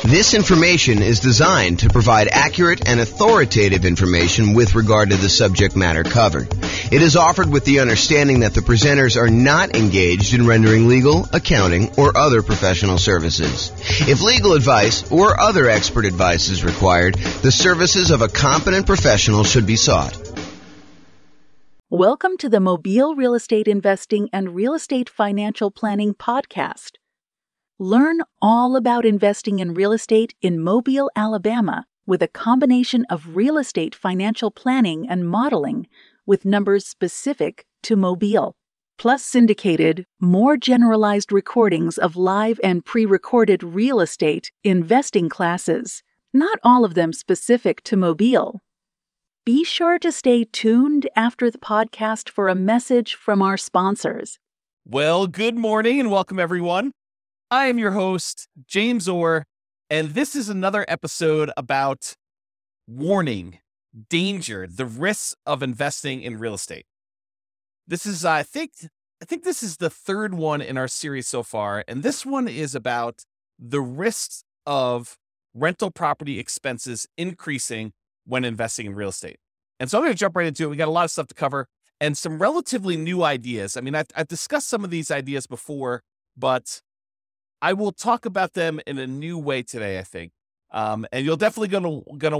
This information is designed to provide accurate and authoritative information with regard to the subject matter covered. It is offered with the understanding that the presenters are not engaged in rendering legal, accounting, or other professional services. If legal advice or other expert advice is required, the services of a competent professional should be sought. Welcome to the Mobile Real Estate Investing and Real Estate Financial Planning podcast. Learn all about investing in real estate in Mobile, Alabama, with a combination of real estate financial planning and modeling with numbers specific to Mobile, plus syndicated, more generalized recordings of live and pre-recorded real estate investing classes, not all of them specific to Mobile. Be sure to stay tuned after the podcast for a message from our sponsors. Well, good morning and welcome everyone. I am your host, James Orr, and this is another episode about warning, danger, the risks of investing in real estate. This is, I think this is the third one in our series so far, and this one is about the risks of rental property expenses increasing when investing in real estate. And so I'm going to jump right into it. We got a lot of stuff to cover and some relatively new ideas. I mean, I've discussed some of these ideas before, but I will talk about them in a new way today, I think. And you'll definitely going to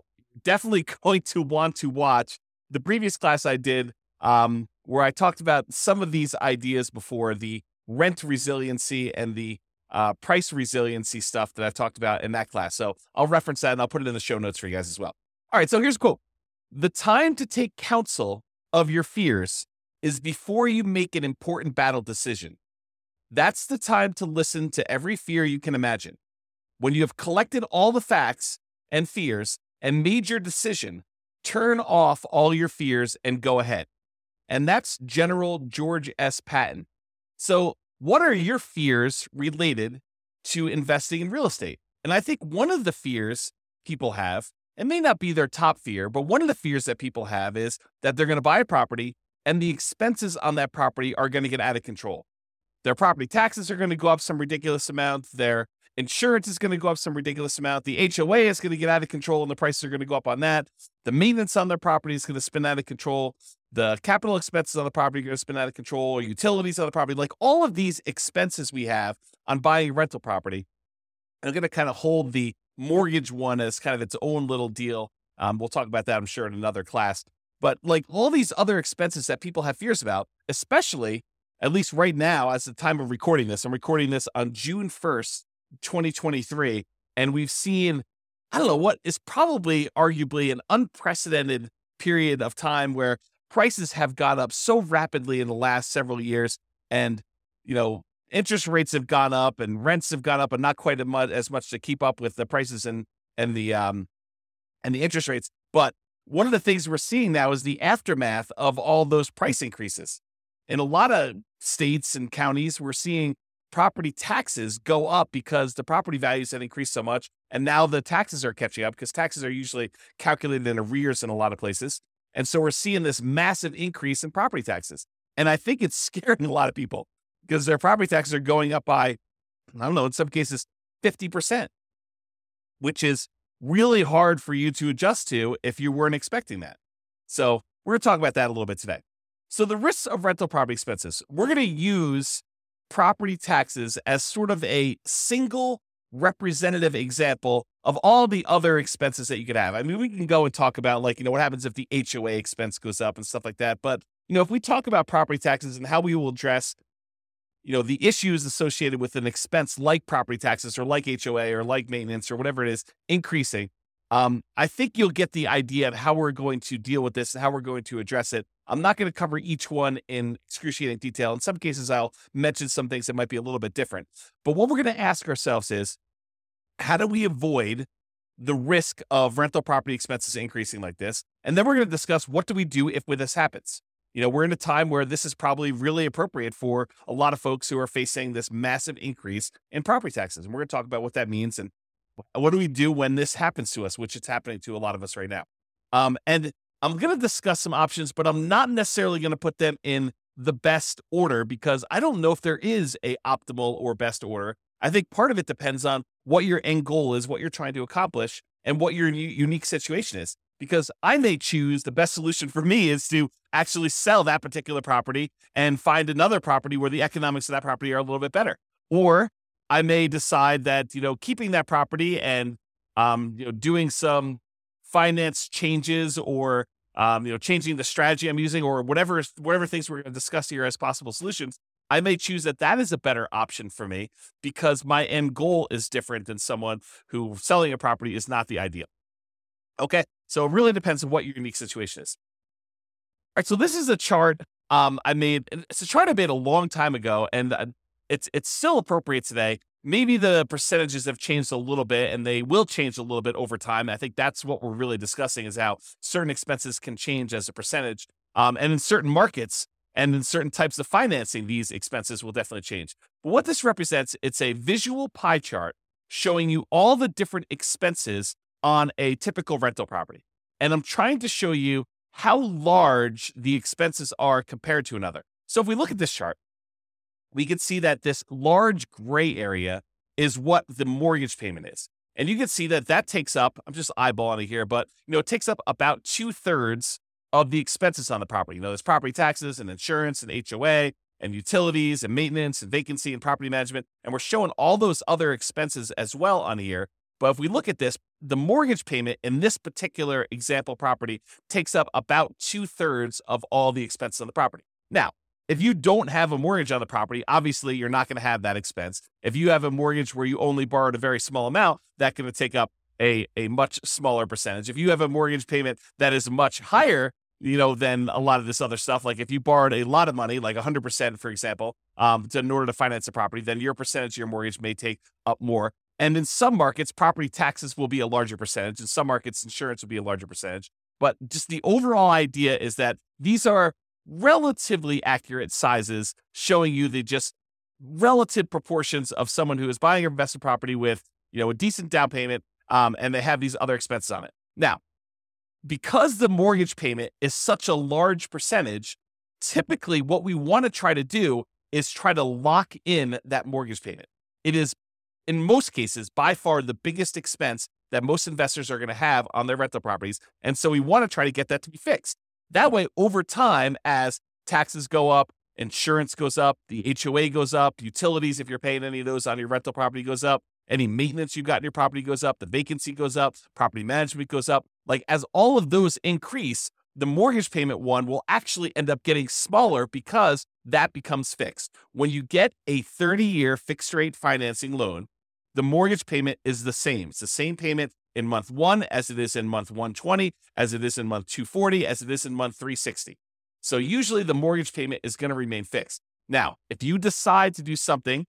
want to watch the previous class I did, where I talked about some of these ideas before, the rent resiliency and the price resiliency stuff that I've talked about in that class. So I'll reference that and I'll put it in the show notes for you guys as well. All right, so here's a quote. "The time to take counsel of your fears is before you make an important battle decision. That's the time to listen to every fear you can imagine. When you have collected all the facts and fears and made your decision, turn off all your fears and go ahead." And that's General George S. Patton. So what are your fears related to investing in real estate? And I think one of the fears people have, it may not be their top fear, but one of the fears that people have is that they're going to buy a property and the expenses on that property are going to get out of control. Their property taxes are going to go up some ridiculous amount. Their insurance is going to go up some ridiculous amount. The HOA is going to get out of control and the prices are going to go up on that. The maintenance on their property is going to spin out of control. The capital expenses on the property are going to spin out of control. Utilities on the property, like all of these expenses we have on buying a rental property, are going to kind of hold the mortgage one as kind of its own little deal. We'll talk about that, I'm sure, in another class. But like all these other expenses that people have fears about, especially at least right now, as the time of recording this, I'm recording this on June 1st, 2023. And we've seen, I don't know, what is probably arguably an unprecedented period of time where prices have gone up so rapidly in the last several years. And, interest rates have gone up and rents have gone up, and not quite as much to keep up with the prices and the interest rates. But one of the things we're seeing now is the aftermath of all those price increases. In a lot of states and counties, we're seeing property taxes go up because the property values have increased so much. And now the taxes are catching up because taxes are usually calculated in arrears in a lot of places. And so we're seeing this massive increase in property taxes. And I think it's scaring a lot of people because their property taxes are going up by, I don't know, in some cases, 50%, which is really hard for you to adjust to if you weren't expecting that. So we're going to talk about that a little bit today. So the risks of rental property expenses, we're going to use property taxes as sort of a single representative example of all the other expenses that you could have. I mean, we can go and talk about what happens if the HOA expense goes up and stuff like that. But, if we talk about property taxes and how we will address, the issues associated with an expense like property taxes or like HOA or like maintenance or whatever it is increasing, I think you'll get the idea of how we're going to deal with this and how we're going to address it. I'm not going to cover each one in excruciating detail. In some cases, I'll mention some things that might be a little bit different. But what we're going to ask ourselves is, how do we avoid the risk of rental property expenses increasing like this? And then we're going to discuss, what do we do if this happens? We're in a time where this is probably really appropriate for a lot of folks who are facing this massive increase in property taxes. And we're going to talk about what that means and what do we do when this happens to us, which it's happening to a lot of us right now. And I'm going to discuss some options, but I'm not necessarily going to put them in the best order because I don't know if there is a optimal or best order. I think part of it depends on what your end goal is, what you're trying to accomplish, and what your unique situation is. Because I may choose the best solution for me is to actually sell that particular property and find another property where the economics of that property are a little bit better. Or I may decide that, keeping that property and, doing some finance changes or, changing the strategy I'm using or whatever things we're going to discuss here as possible solutions, I may choose that is a better option for me because my end goal is different than someone who selling a property is not the ideal. Okay. So it really depends on what your unique situation is. All right. So this is a chart I made. It's a chart I made a long time ago, and it's still appropriate today. Maybe the percentages have changed a little bit, and they will change a little bit over time. I think that's what we're really discussing is how certain expenses can change as a percentage. And in certain markets and in certain types of financing, these expenses will definitely change. But what this represents, it's a visual pie chart showing you all the different expenses on a typical rental property. And I'm trying to show you how large the expenses are compared to another. So if we look at this chart, we can see that this large gray area is what the mortgage payment is. And you can see that takes up, I'm just eyeballing it here, but it takes up about 2/3 of the expenses on the property. There's property taxes and insurance and HOA and utilities and maintenance and vacancy and property management. And we're showing all those other expenses as well on here. But if we look at this, the mortgage payment in this particular example property takes up about 2/3 of all the expenses on the property. Now, if you don't have a mortgage on the property, obviously you're not going to have that expense. If you have a mortgage where you only borrowed a very small amount, that's going to take up a much smaller percentage. If you have a mortgage payment that is much higher, than a lot of this other stuff, like if you borrowed a lot of money, like 100%, for example, in order to finance a property, then your percentage of your mortgage may take up more. And in some markets, property taxes will be a larger percentage. In some markets, insurance will be a larger percentage. But just the overall idea is that these are relatively accurate sizes showing you the just relative proportions of someone who is buying an investment property with, a decent down payment, and they have these other expenses on it. Now, because the mortgage payment is such a large percentage, typically what we want to try to do is try to lock in that mortgage payment. It is, in most cases, by far the biggest expense that most investors are going to have on their rental properties. And so we want to try to get that to be fixed. That way, over time, as taxes go up, insurance goes up, the HOA goes up, utilities, if you're paying any of those on your rental property, goes up, any maintenance you've got in your property goes up, the vacancy goes up, property management goes up. Like as all of those increase, the mortgage payment one will actually end up getting smaller because that becomes fixed. When you get a 30-year fixed rate financing loan, the mortgage payment is the same. It's the same payment in month 1 as it is in month 120, as it is in month 240, as it is in month 360. So usually the mortgage payment is going to remain fixed. Now, if you decide to do something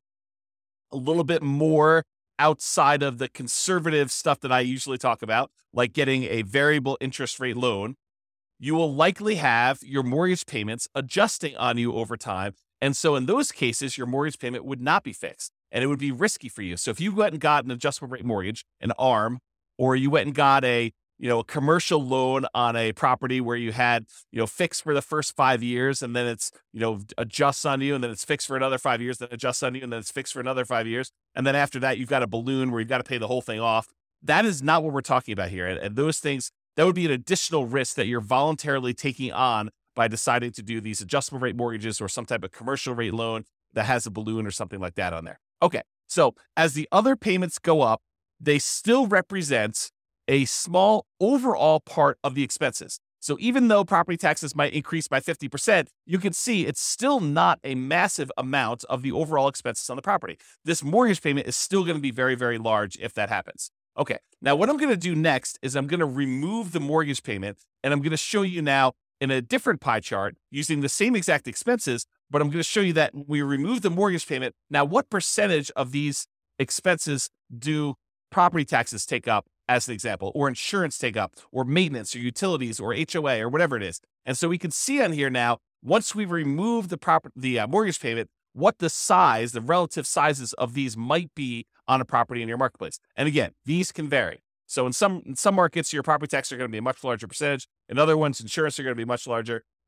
a little bit more outside of the conservative stuff that I usually talk about, like getting a variable interest rate loan, you will likely have your mortgage payments adjusting on you over time. And so in those cases, your mortgage payment would not be fixed and it would be risky for you. So if you went and got an adjustable rate mortgage, an ARM, or you went and got a commercial loan on a property where you had, fixed for the first 5 years and then it's, adjusts on you and then it's fixed for another 5 years, then adjusts on you and then it's fixed for another 5 years. And then after that, you've got a balloon where you've got to pay the whole thing off. That is not what we're talking about here. And those things, that would be an additional risk that you're voluntarily taking on by deciding to do these adjustable rate mortgages or some type of commercial rate loan that has a balloon or something like that on there. Okay. So as the other payments go up, they still represent a small overall part of the expenses. So even though property taxes might increase by 50%, you can see it's still not a massive amount of the overall expenses on the property. This mortgage payment is still going to be very, very large if that happens. Okay, now what I'm going to do next is I'm going to remove the mortgage payment, and I'm going to show you now in a different pie chart using the same exact expenses, but I'm going to show you that when we remove the mortgage payment, now what percentage of these expenses do property taxes take up, as an example, or insurance take up, or maintenance, or utilities, or HOA, or whatever it is. And so we can see on here now, once we remove the mortgage payment, what the relative sizes of these might be on a property in your marketplace. And again, these can vary. So in some markets, your property taxes are going to be a much larger percentage. In other ones, insurance are going to be much larger.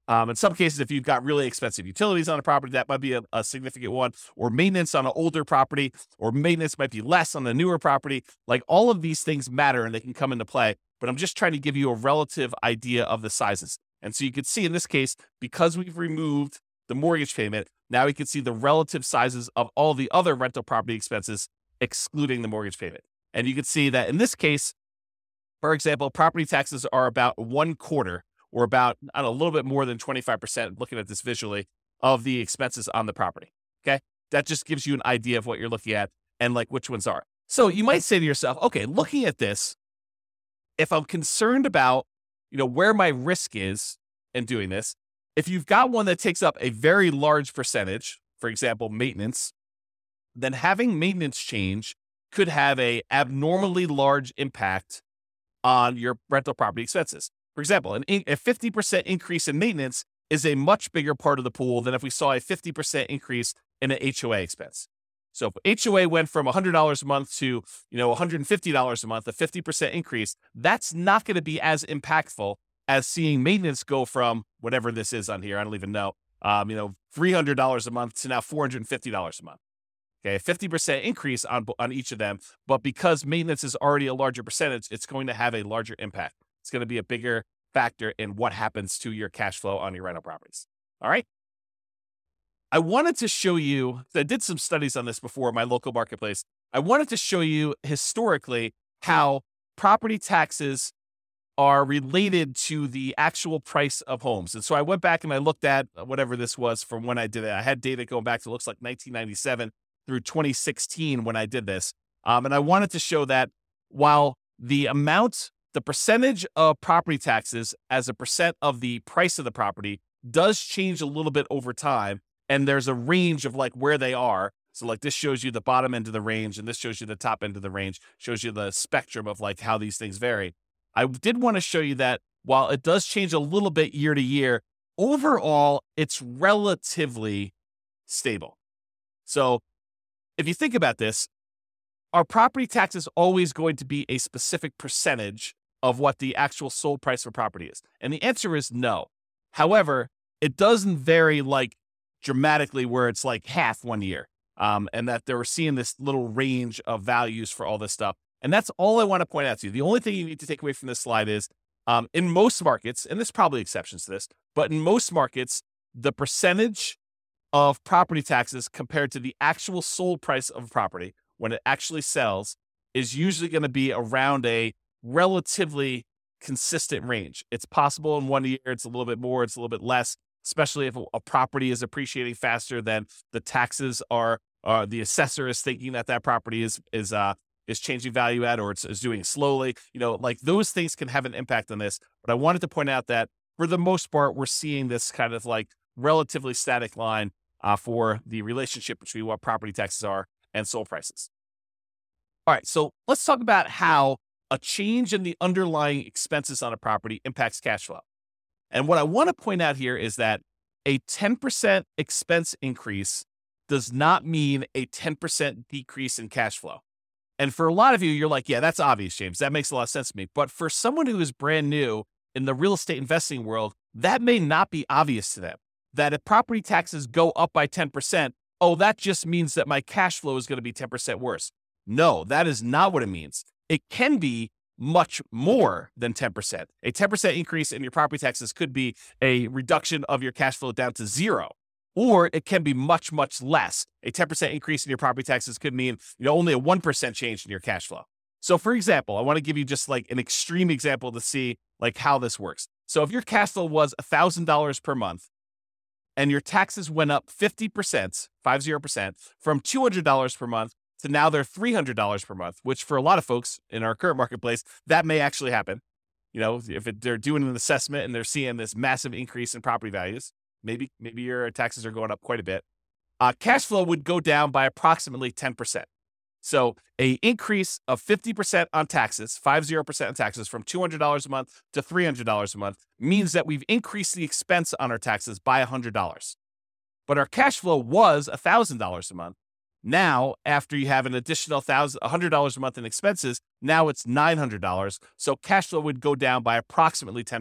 In some cases, if you've got really expensive utilities on a property, that might be a significant one, or maintenance on an older property, or maintenance might be less on a newer property. Like all of these things matter and they can come into play, but I'm just trying to give you a relative idea of the sizes. And so you can see in this case, because we've removed the mortgage payment, now we can see the relative sizes of all the other rental property expenses, excluding the mortgage payment. And you can see that in this case, for example, property taxes are about 1/4 or about a little bit more than 25%, looking at this visually, of the expenses on the property. Okay. That just gives you an idea of what you're looking at and like which ones are. So you might say to yourself, okay, looking at this, if I'm concerned about, where my risk is in doing this, if you've got one that takes up a very large percentage, for example, maintenance, then having maintenance change could have a abnormally large impact on your rental property expenses. For example, a 50% increase in maintenance is a much bigger part of the pool than if we saw a 50% increase in an HOA expense. So if HOA went from $100 a month to, $150 a month, a 50% increase, that's not going to be as impactful as seeing maintenance go from whatever this is on here. I don't even know, $300 a month to now $450 a month. Okay, a 50% increase on each of them, but because maintenance is already a larger percentage, it's going to have a larger impact. It's going to be a bigger factor in what happens to your cash flow on your rental properties. All right. I wanted to show you, I did some studies on this before in my local marketplace. I wanted to show you historically how property taxes are related to the actual price of homes. And so I went back and I looked at whatever this was from when I did it. I had data going back to looks like 1997 through 2016 when I did this. And I wanted to show that while the percentage of property taxes as a percent of the price of the property does change a little bit over time, and there's a range of like where they are. So like this shows you the bottom end of the range, and this shows you the top end of the range, shows you the spectrum of like how these things vary. I did want to show you that while it does change a little bit year to year, overall, it's relatively stable. So if you think about this, are property taxes always going to be a specific percentage of what the actual sold price for property is? And the answer is no. However, it doesn't vary like dramatically where it's like half one year, and that they were seeing this little range of values for all this stuff. And that's all I want to point out to you. The only thing you need to take away from this slide is in most markets, and there's probably exceptions to this, but in most markets, the percentage of property taxes compared to the actual sold price of a property when it actually sells is usually going to be around a relatively consistent range. It's possible in one year, it's a little bit more, it's a little bit less, especially if a property is appreciating faster than the taxes are, the assessor is thinking that property is changing value at, or is doing slowly. Like those things can have an impact on this. But I wanted to point out that for the most part, we're seeing this kind of like relatively static line for the relationship between what property taxes are and sold prices. All right, so let's talk about how a change in the underlying expenses on a property impacts cash flow. And what I want to point out here is that a 10% expense increase does not mean a 10% decrease in cash flow. And for a lot of you, you're like, yeah, that's obvious, James. That makes a lot of sense to me. But for someone who is brand new in the real estate investing world, that may not be obvious to them. That if property taxes go up by 10%, oh, that just means that my cash flow is going to be 10% worse. No, that is not what it means. It can be much more than 10%. A 10% increase in your property taxes could be a reduction of your cash flow down to zero, or it can be much, much less. A 10% increase in your property taxes could mean only a 1% change in your cash flow. So for example, I want to give you just like an extreme example to see like how this works. So if your cash flow was $1,000 per month and your taxes went up 50%, 50%, from $200 per month to now they're $300 per month, which for a lot of folks in our current marketplace, that may actually happen. If they're doing an assessment and they're seeing this massive increase in property values, maybe your taxes are going up quite a bit. Cash flow would go down by approximately 10%. So a increase of 50% on taxes, 50% on taxes from $200 a month to $300 a month means that we've increased the expense on our taxes by $100. But our cash flow was $1,000 a month. Now, after you have an additional $100 a month in expenses, now it's $900. So cash flow would go down by approximately 10%.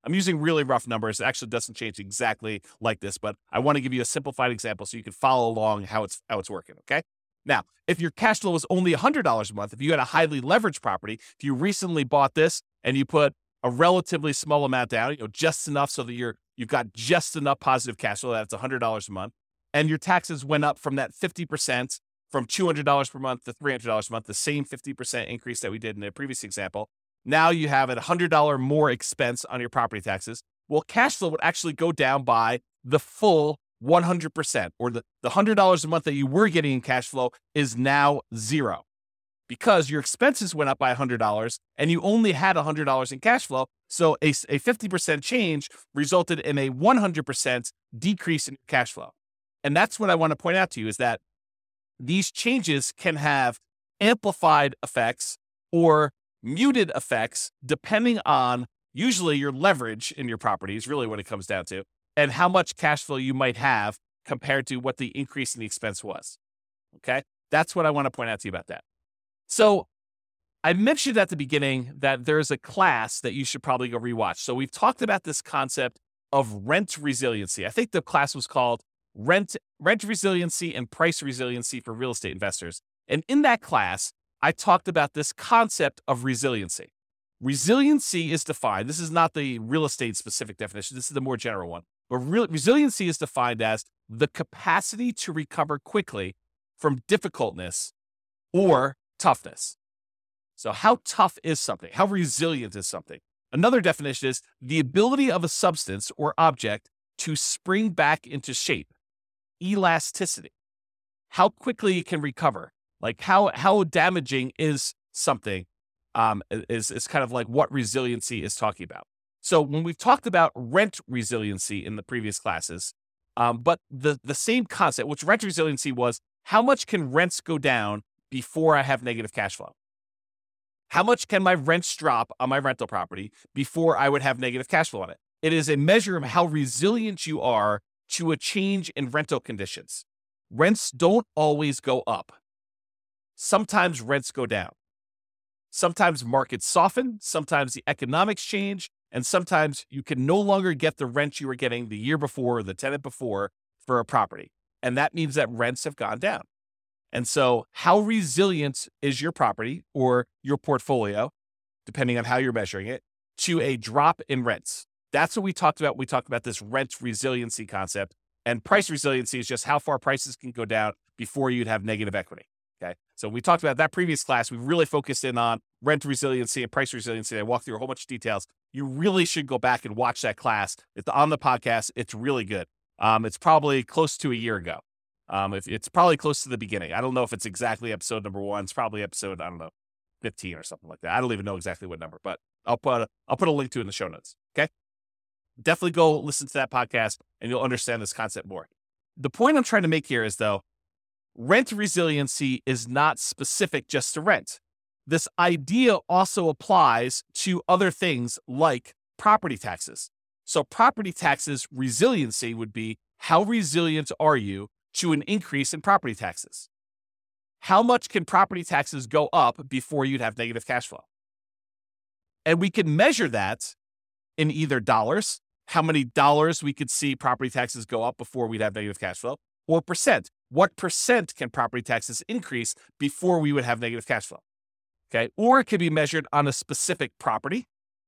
I'm using really rough numbers. It actually doesn't change exactly like this, but I want to give you a simplified example so you can follow along how it's working, okay? Now, if your cash flow was only $100 a month, if you had a highly leveraged property, if you recently bought this and you put a relatively small amount down, just enough so that you've got just enough positive cash flow, that's $100 a month, and your taxes went up from that 50%, from $200 per month to $300 a month, the same 50% increase that we did in the previous example. Now you have a $100 more expense on your property taxes. Well, cash flow would actually go down by the full 100%, or the $100 a month that you were getting in cash flow is now zero because your expenses went up by $100 and you only had $100 in cash flow. So a 50% change resulted in a 100% decrease in cash flow. And that's what I want to point out to you is that these changes can have amplified effects or muted effects depending on usually your leverage in your property is really what it comes down to, and how much cash flow you might have compared to what the increase in the expense was. Okay? That's what I want to point out to you about that. So I mentioned at the beginning that there's a class that you should probably go rewatch. So we've talked about this concept of rent resiliency. I think the class was called Rent Resiliency and Price Resiliency for Real Estate Investors. And in that class, I talked about this concept of resiliency. Resiliency is defined, this is not the real estate specific definition, this is the more general one. But resiliency is defined as the capacity to recover quickly from difficultness or toughness. So how tough is something? How resilient is something? Another definition is the ability of a substance or object to spring back into shape. Elasticity. How quickly it can recover. Like how damaging is something is kind of like what resiliency is talking about. So when we've talked about rent resiliency in the previous classes, but the same concept, which rent resiliency was, how much can rents go down before I have negative cash flow? How much can my rents drop on my rental property before I would have negative cash flow on it? It is a measure of how resilient you are to a change in rental conditions. Rents don't always go up. Sometimes rents go down. Sometimes markets soften, sometimes the economics change, and sometimes you can no longer get the rent you were getting the year before or the tenant before for a property. And that means that rents have gone down. And so how resilient is your property or your portfolio, depending on how you're measuring it, to a drop in rents? That's what we talked about. We talked about this rent resiliency concept, and price resiliency is just how far prices can go down before you'd have negative equity. Okay. So we talked about that previous class. We really focused in on rent resiliency and price resiliency. I walked through a whole bunch of details. You really should go back and watch that class. It's on the podcast. It's really good. It's probably close to a year ago. If it's probably close to the beginning. I don't know if it's exactly episode number 1. It's probably episode, 15 or something like that. I don't even know exactly what number, but I'll put a link to it in the show notes. Okay. Definitely go listen to that podcast and you'll understand this concept more. The point I'm trying to make here is, though, rent resiliency is not specific just to rent. This idea also applies to other things like property taxes. So property taxes resiliency would be, how resilient are you to an increase in property taxes? How much can property taxes go up before you'd have negative cash flow? And we can measure that in either dollars, how many dollars we could see property taxes go up before we'd have negative cash flow, or percent. What percent can property taxes increase before we would have negative cash flow? Okay. Or it could be measured on a specific property.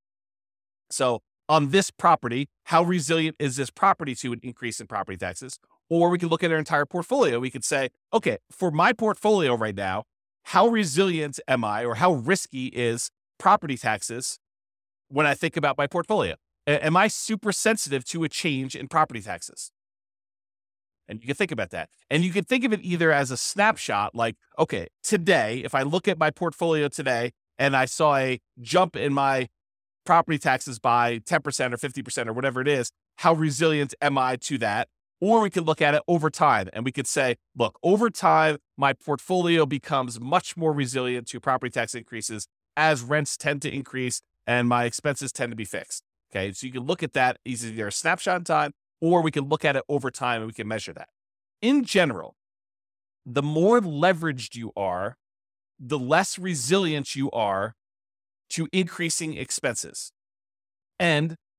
So on this property, how resilient is this property to an increase in property taxes? Or we could look at our entire portfolio. We could say, okay, for my portfolio right now, how resilient am I, or how risky is property taxes when I think about my portfolio? Am I super sensitive to a change in property taxes? And you can think about that. And you can think of it either as a snapshot, like, okay, today, if I look at my portfolio today and I saw a jump in my property taxes by 10% or 50% or whatever it is, how resilient am I to that? Or we could look at it over time and we could say, look, over time, my portfolio becomes much more resilient to property tax increases as rents tend to increase and my expenses tend to be fixed. Okay, so you can look at that as either a snapshot in time, or we can look at it over time and we can measure that. In general, the more leveraged you are, the less resilient you are to increasing expenses. And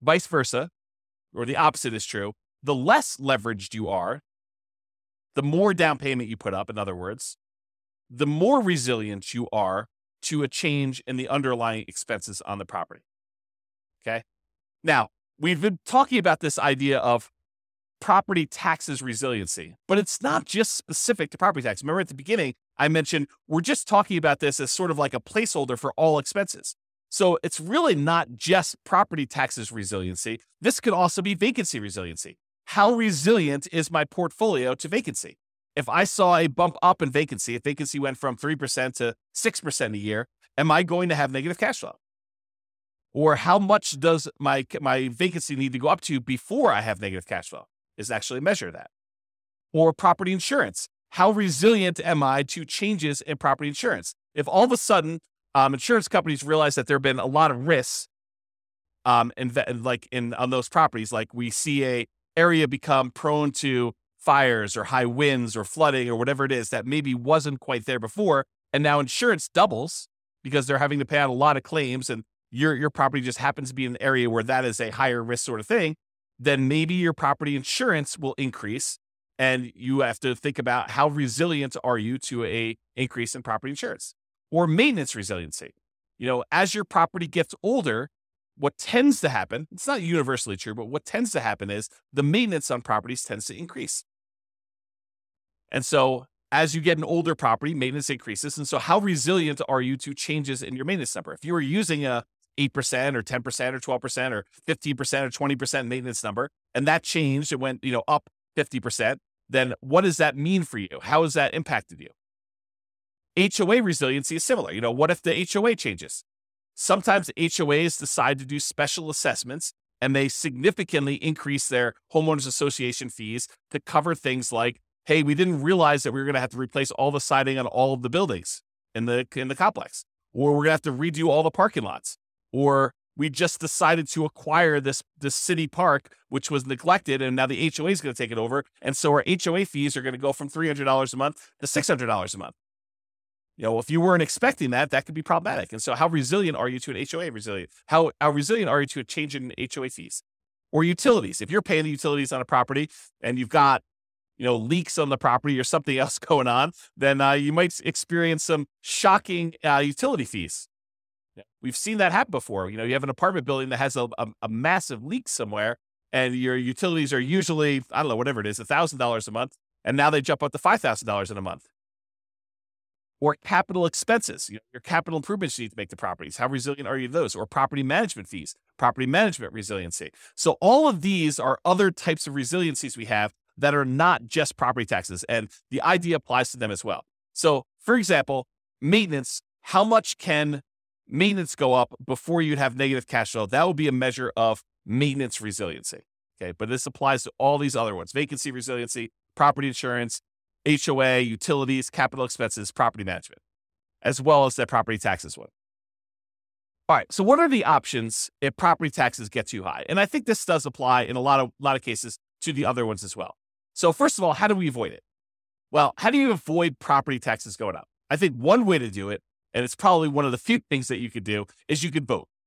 Vice versa, or the opposite is true. The less leveraged you are, the more down payment you put up, in other words, the more resilient you are to a change in the underlying expenses on the property. Okay? Now, we've been talking about this idea of property taxes resiliency, but it's not just specific to property tax. Remember at the beginning, I mentioned we're just talking about this as sort of like a placeholder for all expenses. So it's really not just property taxes resiliency. This could also be vacancy resiliency. How resilient is my portfolio to vacancy? If I saw a bump up in vacancy, if vacancy went from 3% to 6% a year, am I going to have negative cash flow? Or how much does my vacancy need to go up to before I have negative cash flow? Is actually measure that. Or property insurance. How resilient am I to changes in property insurance? If all of a sudden insurance companies realize that there have been a lot of risks on those properties, like we see a area become prone to fires or high winds or flooding or whatever it is that maybe wasn't quite there before, and now insurance doubles because they're having to pay out a lot of claims, and your property just happens to be in an area where that is a higher risk sort of thing, then maybe your property insurance will increase, and you have to think about how resilient are you to a increase in property insurance. Or maintenance resiliency. As your property gets older, what tends to happen, it's not universally true, but what tends to happen is the maintenance on properties tends to increase. And so as you get an older property, maintenance increases. And so how resilient are you to changes in your maintenance number? If you were using a 8% or 10% or 12% or 15% or 20% maintenance number, and that changed, it went, up 50%, then what does that mean for you? How has that impacted you? HOA resiliency is similar. What if the HOA changes? Sometimes HOAs decide to do special assessments and they significantly increase their homeowners association fees to cover things like, hey, we didn't realize that we were going to have to replace all the siding on all of the buildings in the complex, or we're going to have to redo all the parking lots, or we just decided to acquire this city park, which was neglected, and now the HOA is going to take it over, and so our HOA fees are going to go from $300 a month to $600 a month. If you weren't expecting that could be problematic. And so how resilient are you to an HOA resilient? How resilient are you to a change in HOA fees? Or utilities. If you're paying the utilities on a property and you've got, leaks on the property or something else going on, then you might experience some shocking utility fees. We've seen that happen before. You have an apartment building that has a massive leak somewhere, and your utilities are usually, I don't know, whatever it is, $1,000 a month, and now they jump up to $5,000 in a month. Or capital expenses, your capital improvements you need to make to properties. How resilient are you to those? Or property management fees, property management resiliency. So all of these are other types of resiliencies we have that are not just property taxes, and the idea applies to them as well. So, for example, maintenance, how much can maintenance go up before you'd have negative cash flow? That would be a measure of maintenance resiliency. Okay, but this applies to all these other ones: vacancy resiliency, property insurance, HOA, utilities, capital expenses, property management, as well as that property taxes one. All right, so what are the options if property taxes get too high? And I think this does apply in a lot of cases to the other ones as well. So first of all, how do we avoid it? Well, how do you avoid property taxes going up? I think one way to do it, and it's probably one of the few things that you could do, is you could vote.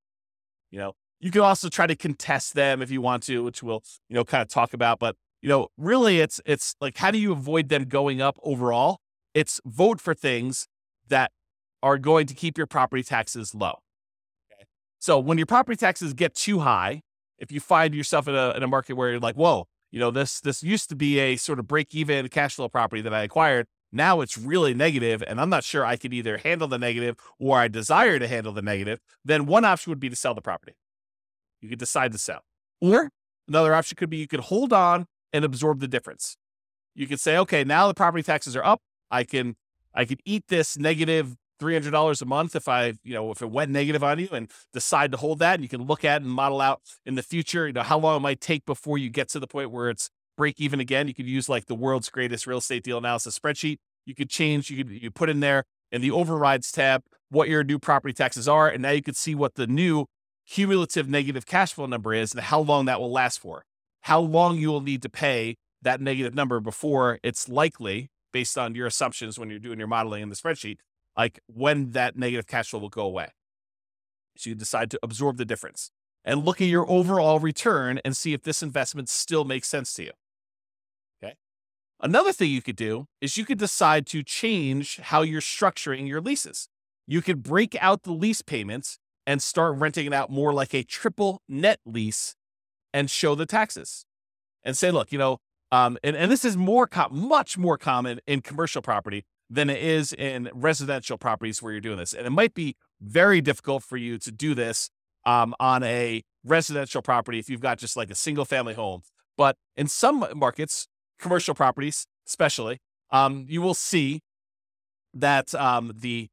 You can also try to contest them if you want to, which we'll, kind of talk about, but really it's like, how do you avoid them going up overall? It's vote for things that are going to keep your property taxes low. Okay? So when your property taxes get too high, if you find yourself in a market where you're like, whoa, this used to be a sort of break-even cash flow property that I acquired. Now it's really negative, and I'm not sure I can either handle the negative or I desire to handle the negative, then one option would be to sell the property. You could decide to sell. Or another option could be you could hold on and absorb the difference. You could say, okay, now the property taxes are up. I can eat this negative $300 a month if if it went negative on you, and decide to hold that. And you can look at and model out in the future, how long it might take before you get to the point where it's break even again. You could use like the world's greatest real estate deal analysis spreadsheet. You could change, you put in there in the overrides tab what your new property taxes are. And now you could see what the new cumulative negative cash flow number is and how long that will last for. How long you will need to pay that negative number before it's likely, based on your assumptions when you're doing your modeling in the spreadsheet, like when that negative cash flow will go away. So you decide to absorb the difference. and look at your overall return and see if this investment still makes sense to you. Okay. Another thing you could do is you could decide to change how you're structuring your leases. You could break out the lease payments and start renting it out more like a triple net lease and show the taxes and say, look, and this is much more common in commercial property than it is in residential properties where you're doing this. And it might be very difficult for you to do this on a residential property if you've got just like a single family home. But in some markets, commercial properties especially, you will see that the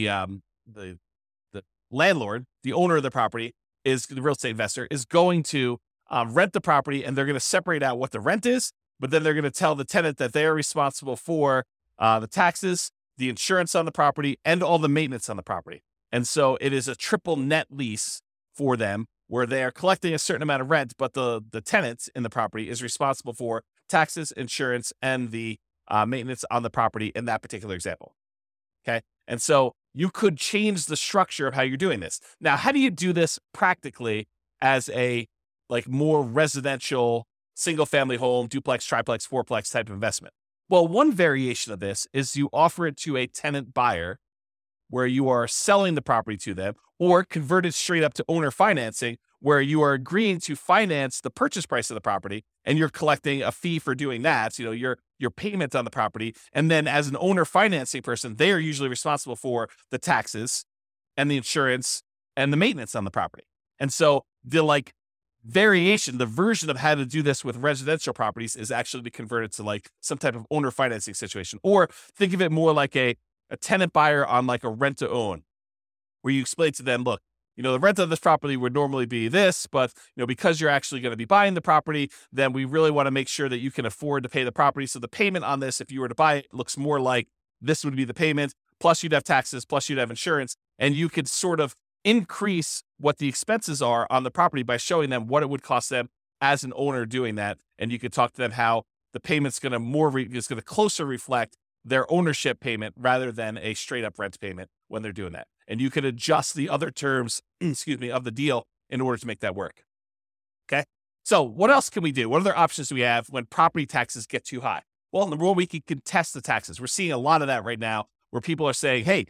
landlord, the owner of the property, the real estate investor, is going to rent the property, and they're going to separate out what the rent is, but then they're going to tell the tenant that they are responsible for the taxes, the insurance on the property, and all the maintenance on the property. And so it is a triple net lease for them where they are collecting a certain amount of rent, but the tenant in the property is responsible for taxes, insurance, and the maintenance on the property in that particular example. Okay. And so you could change the structure of how you're doing this. Now, how do you do this practically as a more residential single family home, duplex, triplex, fourplex type of investment? Well, one variation of this is you offer it to a tenant buyer where you are selling the property to them, or convert it straight up to owner financing where you are agreeing to finance the purchase price of the property and you're collecting a fee for doing that, your payment on the property. And then as an owner financing person, they are usually responsible for the taxes and the insurance and the maintenance on the property. And so the variation, the version of how to do this with residential properties is actually to convert it to some type of owner financing situation. Or think of it more like a tenant buyer on a rent to own, where you explain to them, look, the rent of this property would normally be this, but because you're actually going to be buying the property, then we really want to make sure that you can afford to pay the property. So the payment on this, if you were to buy it, looks more like this would be the payment, plus you'd have taxes, plus you'd have insurance, and you could sort of increase what the expenses are on the property by showing them what it would cost them as an owner doing that. And you could talk to them how the payment's going to closer reflect their ownership payment rather than a straight up rent payment when they're doing that. And you could adjust the other terms, of the deal in order to make that work. Okay. So what else can we do? What other options do we have when property taxes get too high? Well, number one, we can contest the taxes. We're seeing a lot of that right now where people are saying, hey,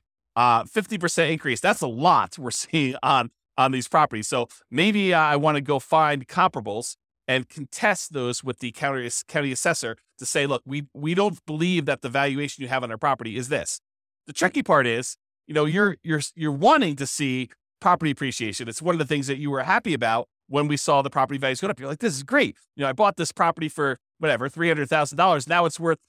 50% increase. That's a lot we're seeing on these properties. So maybe I want to go find comparables and contest those with the county assessor to say, look, we don't believe that the valuation you have on our property is this. The tricky part is, you're wanting to see property appreciation. It's one of the things that you were happy about when we saw the property values go up. You're like, this is great. I bought this property for whatever, $300,000. Now it's worth,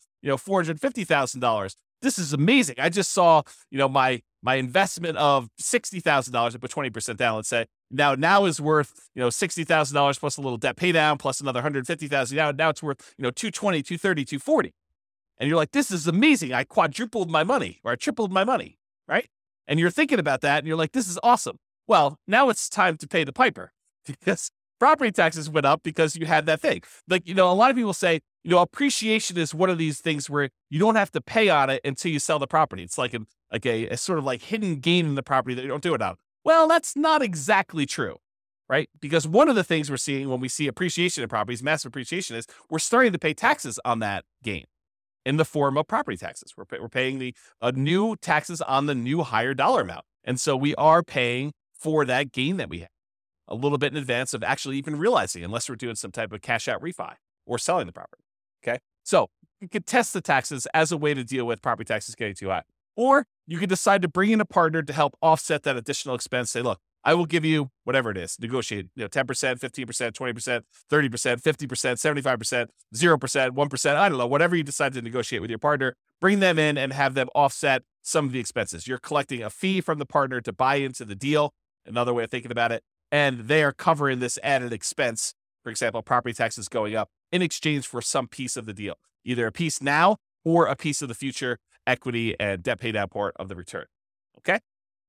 $450,000. This is amazing. I just saw, my investment of $60,000, I put 20% down, let's say, now is worth, $60,000 plus a little debt pay down plus another $150,000. Now it's worth, $220, $230, $240. And you're like, this is amazing. I quadrupled my money, or I tripled my money, right? And you're thinking about that and you're like, this is awesome. Well, now it's time to pay the piper because property taxes went up because you had that thing. A lot of people say, appreciation is one of these things where you don't have to pay on it until you sell the property. It's like a sort of hidden gain in the property that you don't do it on. Well, that's not exactly true, right? Because one of the things we're seeing when we see appreciation in properties, massive appreciation, is we're starting to pay taxes on that gain in the form of property taxes. We're paying the new taxes on the new higher dollar amount. And so we are paying for that gain that we have a little bit in advance of actually even realizing, unless we're doing some type of cash out refi or selling the property. Okay. So you could test the taxes as a way to deal with property taxes getting too high. Or you could decide to bring in a partner to help offset that additional expense. Say, look, I will give you whatever it is, negotiate, 10%, 15%, 20%, 30%, 50%, 75%, 0%, 1%. I don't know, whatever you decide to negotiate with your partner, bring them in and have them offset some of the expenses. You're collecting a fee from the partner to buy into the deal. Another way of thinking about it. And they are covering this added expense, for example, property taxes going up in exchange for some piece of the deal, either a piece now or a piece of the future equity and debt pay down part of the return. Okay.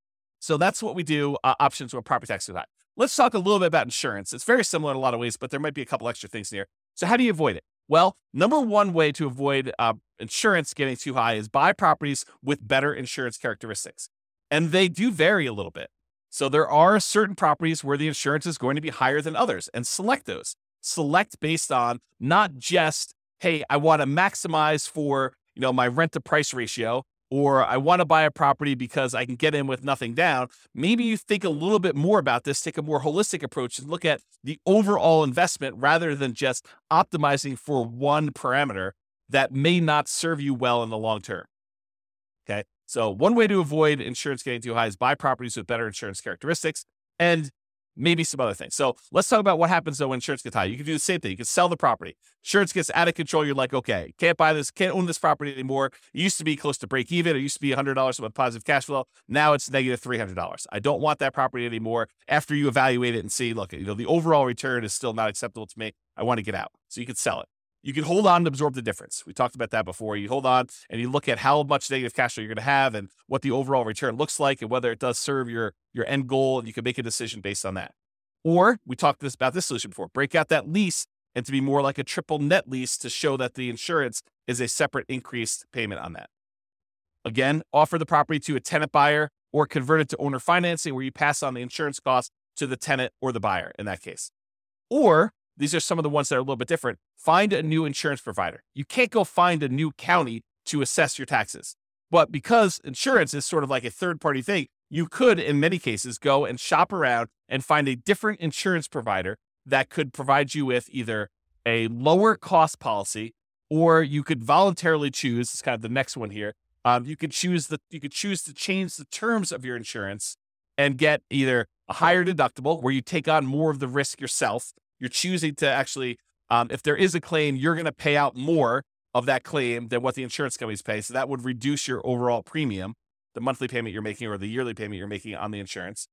So that's what we do, options when property taxes are high. Let's talk a little bit about insurance. It's very similar in a lot of ways, but there might be a couple extra things here. So how do you avoid it? Well, number one way to avoid insurance getting too high is buy properties with better insurance characteristics. And they do vary a little bit. So there are certain properties where the insurance is going to be higher than others, and select those. Select based on not just, hey, I want to maximize for, my rent to price ratio, or I want to buy a property because I can get in with nothing down. Maybe you think a little bit more about this, take a more holistic approach and look at the overall investment rather than just optimizing for one parameter that may not serve you well in the long term. Okay. So one way to avoid insurance getting too high is buy properties with better insurance characteristics and maybe some other things. So let's talk about what happens though when insurance gets high. You can do the same thing. You can sell the property. Insurance gets out of control. You're like, okay, can't buy this, can't own this property anymore. It used to be close to break even. It used to be $100 of positive cash flow. Now it's negative $300. I don't want that property anymore. After you evaluate it and see, look, the overall return is still not acceptable to me. I want to get out. So you can sell it. You can hold on and absorb the difference. We talked about that before. You hold on and you look at how much negative cash flow you're going to have and what the overall return looks like and whether it does serve your end goal, and you can make a decision based on that. Or we talked about this solution before. Break out that lease and to be more like a triple net lease to show that the insurance is a separate increased payment on that. Again, offer the property to a tenant buyer or convert it to owner financing where you pass on the insurance cost to the tenant or the buyer in that case. Or these are some of the ones that are a little bit different. Find a new insurance provider. You can't go find a new county to assess your taxes. But because insurance is sort of like a third-party thing, you could, in many cases, go and shop around and find a different insurance provider that could provide you with either a lower cost policy, or you could voluntarily choose, it's kind of the next one here, you could choose to change the terms of your insurance and get either a higher deductible where you take on more of the risk yourself. You're choosing to actually, if there is a claim, you're going to pay out more of that claim than what the insurance companies pay. So that would reduce your overall premium, the monthly payment you're making or the yearly payment you're making on the insurance,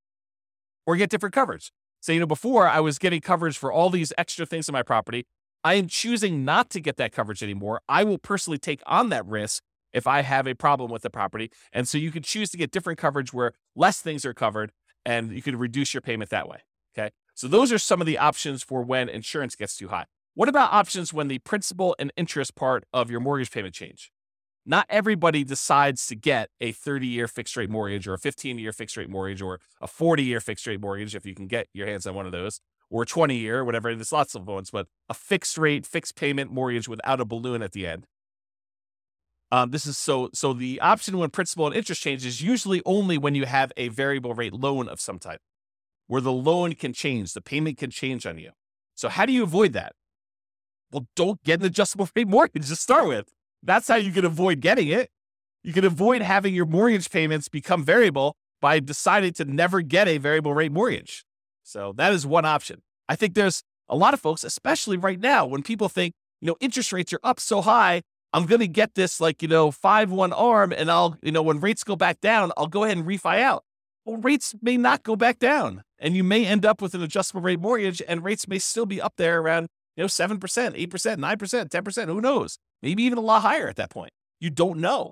or get different coverage. So, before I was getting coverage for all these extra things in my property. I am choosing not to get that coverage anymore. I will personally take on that risk if I have a problem with the property. And so you can choose to get different coverage where less things are covered and you can reduce your payment that way. Okay. So those are some of the options for when insurance gets too high. What about options when the principal and interest part of your mortgage payment change? Not everybody decides to get a 30-year fixed rate mortgage or a 15-year fixed rate mortgage or a 40-year fixed rate mortgage, if you can get your hands on one of those, or a 20-year, whatever. There's lots of ones, but a fixed rate, fixed payment mortgage without a balloon at the end. This is so the option when principal and interest change is usually only when you have a variable rate loan of some type, where the loan can change, the payment can change on you. So how do you avoid that? Well, don't get an adjustable rate mortgage to start with. That's how you can avoid getting it. You can avoid having your mortgage payments become variable by deciding to never get a variable rate mortgage. So that is one option. I think there's a lot of folks, especially right now, when people think, interest rates are up so high, I'm going to get this 5-1 ARM and I'll, when rates go back down, I'll go ahead and refi out. Well, rates may not go back down and you may end up with an adjustable rate mortgage and rates may still be up there around 7%, 8%, 9%, 10%, who knows? Maybe even a lot higher at that point. You don't know.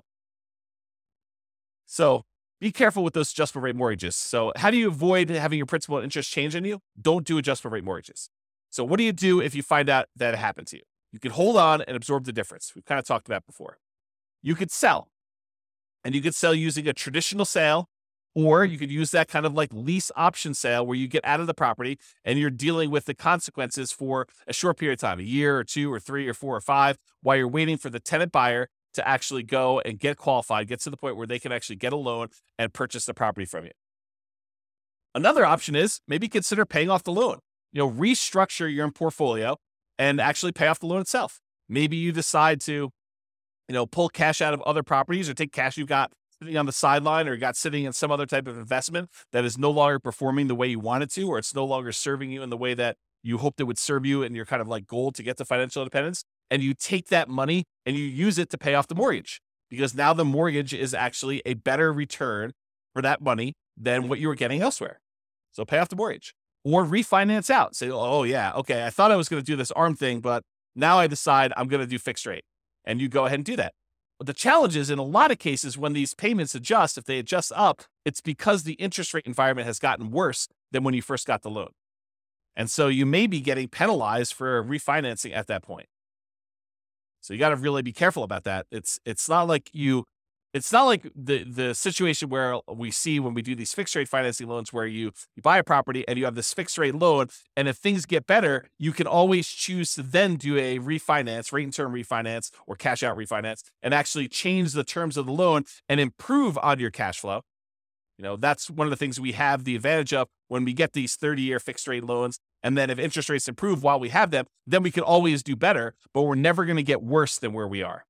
So be careful with those adjustable rate mortgages. So how do you avoid having your principal and interest change on you? Don't do adjustable rate mortgages. So what do you do if you find out that it happened to you? You can hold on and absorb the difference. We've kind of talked about before. You could sell. And you could sell using a traditional sale, or you could use that kind of like lease option sale where you get out of the property and you're dealing with the consequences for a short period of time, a year or 2 or 3 or 4 or 5, while you're waiting for the tenant buyer to actually go and get qualified, get to the point where they can actually get a loan and purchase the property from you. Another option is maybe consider paying off the loan. Restructure your portfolio and actually pay off the loan itself. Maybe you decide to, pull cash out of other properties or take cash you've got sitting on the sideline or got sitting in some other type of investment that is no longer performing the way you want it to, or it's no longer serving you in the way that you hoped it would serve you in your kind of like goal to get to financial independence. And you take that money and you use it to pay off the mortgage, because now the mortgage is actually a better return for that money than what you were getting elsewhere. So pay off the mortgage or refinance out. Say, oh yeah, okay, I thought I was going to do this ARM thing, but now I decide I'm going to do fixed rate. And you go ahead and do that. But the challenge is in a lot of cases when these payments adjust, if they adjust up, it's because the interest rate environment has gotten worse than when you first got the loan. And so you may be getting penalized for refinancing at that point. So you got to really be careful about that. It's not like you it's not like the situation where we see when we do these fixed rate financing loans where you buy a property and you have this fixed rate loan, and if things get better, you can always choose to then do a refinance, rate and term refinance or cash out refinance, and actually change the terms of the loan and improve on your cash flow. That's one of the things we have the advantage of when we get these 30-year fixed rate loans. And then if interest rates improve while we have them, then we can always do better, but we're never going to get worse than where we are.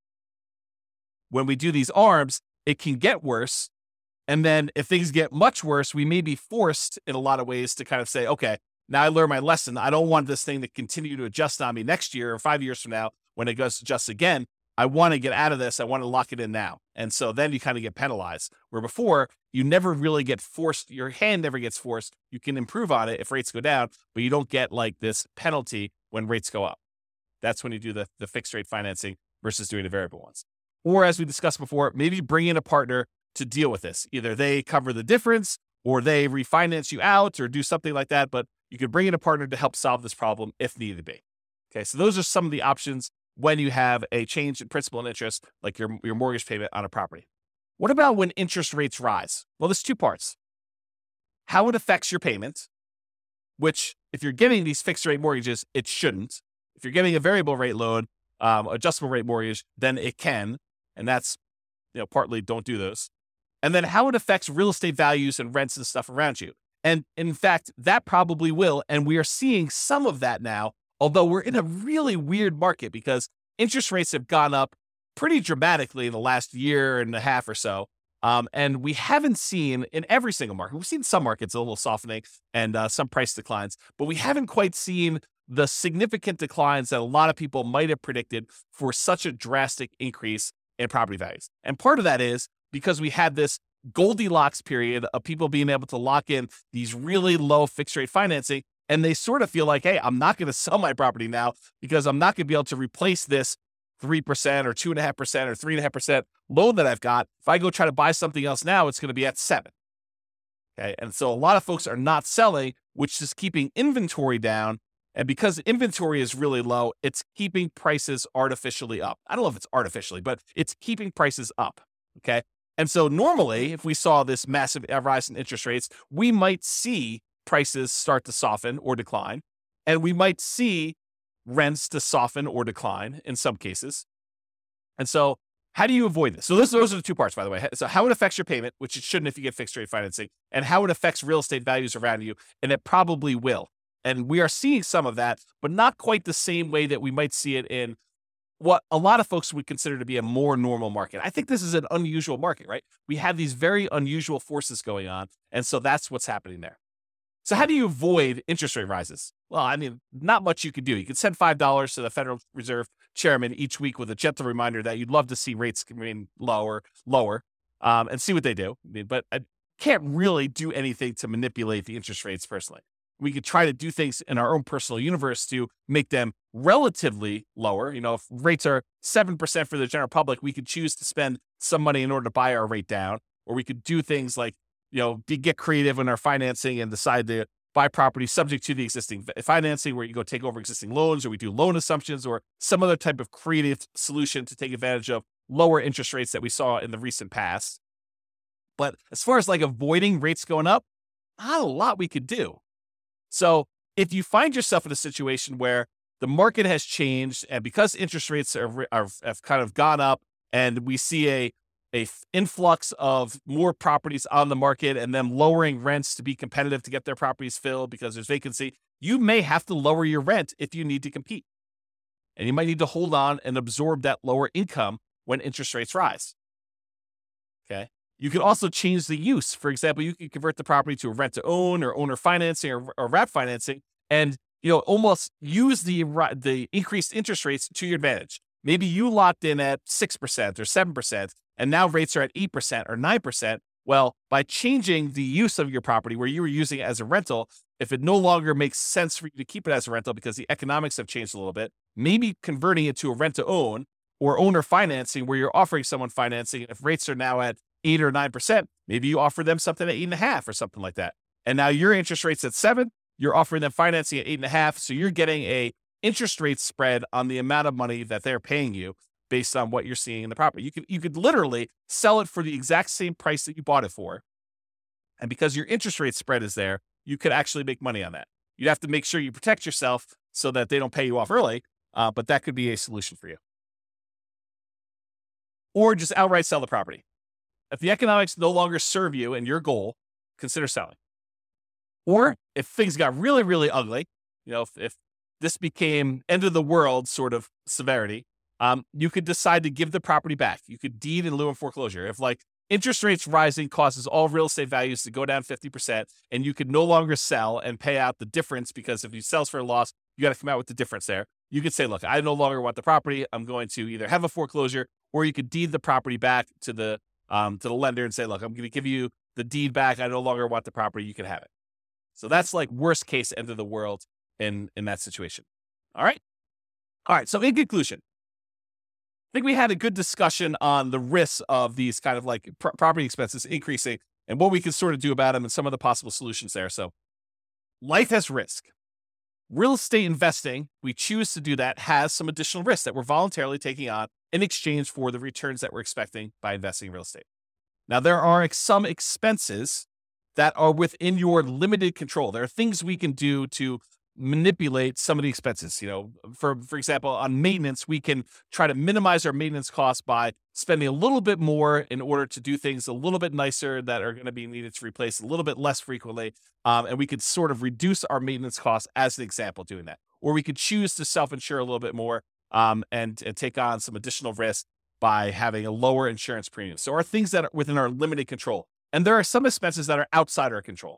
When we do these ARMs, it can get worse. And then if things get much worse, we may be forced in a lot of ways to kind of say, okay, now I learned my lesson. I don't want this thing to continue to adjust on me next year or 5 years from now when it goes to adjust again. I want to get out of this. I want to lock it in now. And so then you kind of get penalized, where before you never really get forced. Your hand never gets forced. You can improve on it if rates go down, but you don't get like this penalty when rates go up. That's when you do the fixed rate financing versus doing the variable ones. Or as we discussed before, maybe bring in a partner to deal with this. Either they cover the difference or they refinance you out or do something like that. But you could bring in a partner to help solve this problem if needed be. Okay, so those are some of the options when you have a change in principal and interest, like your mortgage payment on a property. What about when interest rates rise? Well, there's two parts. How it affects your payment, which if you're getting these fixed rate mortgages, it shouldn't. If you're getting a variable rate loan, adjustable rate mortgage, then it can. And that's, partly don't do those. And then how it affects real estate values and rents and stuff around you. And in fact, that probably will. And we are seeing some of that now, although we're in a really weird market because interest rates have gone up pretty dramatically in the last year and a half or so. And we haven't seen in every single market, we've seen some markets a little softening and some price declines, but we haven't quite seen the significant declines that a lot of people might have predicted for such a drastic increase in property values. And part of that is because we had this Goldilocks period of people being able to lock in these really low fixed rate financing. And they sort of feel like, hey, I'm not going to sell my property now because I'm not going to be able to replace this 3% or 2.5% or 3.5% loan that I've got. If I go try to buy something else now, it's going to be at 7. Okay. And so a lot of folks are not selling, which is keeping inventory down. And because inventory is really low, it's keeping prices artificially up. I don't know if it's artificially, but it's keeping prices up. Okay. And so normally, if we saw this massive rise in interest rates, we might see prices start to soften or decline, and we might see rents to soften or decline in some cases. And so how do you avoid this? So those are the two parts, by the way. So how it affects your payment, which it shouldn't if you get fixed rate financing, and how it affects real estate values around you, and it probably will. And we are seeing some of that, but not quite the same way that we might see it in what a lot of folks would consider to be a more normal market. I think this is an unusual market, right? We have these very unusual forces going on, and so that's what's happening there. So how do you avoid interest rate rises? Well, I mean, not much you could do. You could send $5 to the Federal Reserve chairman each week with a gentle reminder that you'd love to see rates remain lower, and see what they do. But I can't really do anything to manipulate the interest rates personally. We could try to do things in our own personal universe to make them relatively lower. If rates are 7% for the general public, we could choose to spend some money in order to buy our rate down, or we could do things like get creative in our financing and decide to buy property subject to the existing financing, where you go take over existing loans, or we do loan assumptions, or some other type of creative solution to take advantage of lower interest rates that we saw in the recent past. But as far as like avoiding rates going up, not a lot we could do. So if you find yourself in a situation where the market has changed, and because interest rates have kind of gone up, and we see a influx of more properties on the market and them lowering rents to be competitive to get their properties filled because there's vacancy, you may have to lower your rent if you need to compete. And you might need to hold on and absorb that lower income when interest rates rise. Okay. You can also change the use. For example, you can convert the property to a rent to own or owner financing or wrap financing, and almost use the increased interest rates to your advantage. Maybe you locked in at 6% or 7%, and now rates are at 8% or 9%. Well, by changing the use of your property where you were using it as a rental, if it no longer makes sense for you to keep it as a rental because the economics have changed a little bit, maybe converting it to a rent to own or owner financing where you're offering someone financing. If rates are now at 8 or 9%, maybe you offer them something at 8.5 or something like that. And now your interest rate's at 7, you're offering them financing at 8.5. So you're getting a interest rate spread on the amount of money that they're paying you. based on what you're seeing in the property. You could literally sell it for the exact same price that you bought it for. And because your interest rate spread is there, you could actually make money on that. You'd have to make sure you protect yourself so that they don't pay you off early, but that could be a solution for you. Or just outright sell the property. If the economics no longer serve you and your goal, consider selling. Or if things got really, really ugly, if this became end of the world sort of severity, you could decide to give the property back. You could deed in lieu of foreclosure. If interest rates rising causes all real estate values to go down 50%, and you could no longer sell and pay out the difference, because if you sell for a loss, you got to come out with the difference there. You could say, look, I no longer want the property. I'm going to either have a foreclosure, or you could deed the property back to the lender and say, look, I'm going to give you the deed back. I no longer want the property. You can have it. So that's worst case end of the world in that situation. All right. So in conclusion, I think we had a good discussion on the risks of these kind of property expenses increasing and what we can sort of do about them and some of the possible solutions there. So life has risk. Real estate investing, we choose to do that, has some additional risks that we're voluntarily taking on in exchange for the returns that we're expecting by investing in real estate. Now, there are some expenses that are within your limited control. There are things we can do to manipulate some of the expenses. For example, on maintenance, we can try to minimize our maintenance costs by spending a little bit more in order to do things a little bit nicer that are going to be needed to replace a little bit less frequently. And we could sort of reduce our maintenance costs as an example doing that. Or we could choose to self-insure a little bit more and take on some additional risk by having a lower insurance premium. So are things that are within our limited control. And there are some expenses that are outside our control.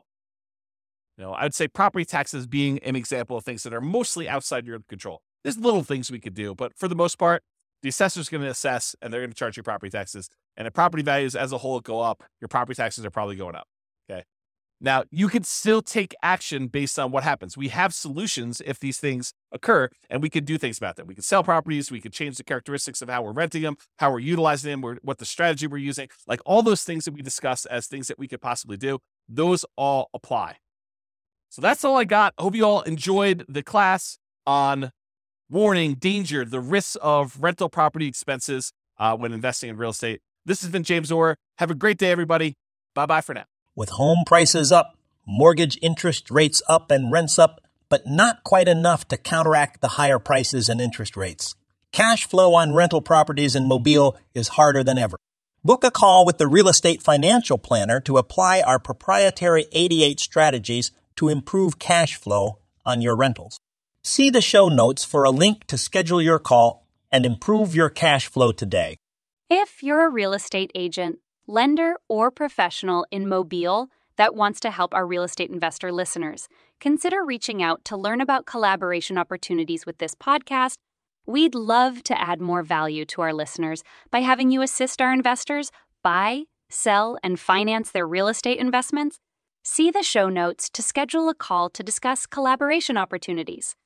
I'd say property taxes being an example of things that are mostly outside your control. There's little things we could do, but for the most part, the assessor's going to assess and they're going to charge you property taxes. And if property values as a whole go up, your property taxes are probably going up. Okay. Now, you can still take action based on what happens. We have solutions if these things occur, and we can do things about them. We can sell properties. We can change the characteristics of how we're renting them, how we're utilizing them, what the strategy we're using. All those things that we discuss as things that we could possibly do, those all apply. So that's all I got. I hope you all enjoyed the class on warning, danger, the risks of rental property expenses when investing in real estate. This has been James Orr. Have a great day, everybody. Bye-bye for now. With home prices up, mortgage interest rates up, and rents up, but not quite enough to counteract the higher prices and interest rates. Cash flow on rental properties in Mobile is harder than ever. Book a call with the Real Estate Financial Planner to apply our proprietary 88 strategies to improve cash flow on your rentals. See the show notes for a link to schedule your call and improve your cash flow today. If you're a real estate agent, lender, or professional in Mobile that wants to help our real estate investor listeners, consider reaching out to learn about collaboration opportunities with this podcast. We'd love to add more value to our listeners by having you assist our investors buy, sell, and finance their real estate investments. See the show notes to schedule a call to discuss collaboration opportunities.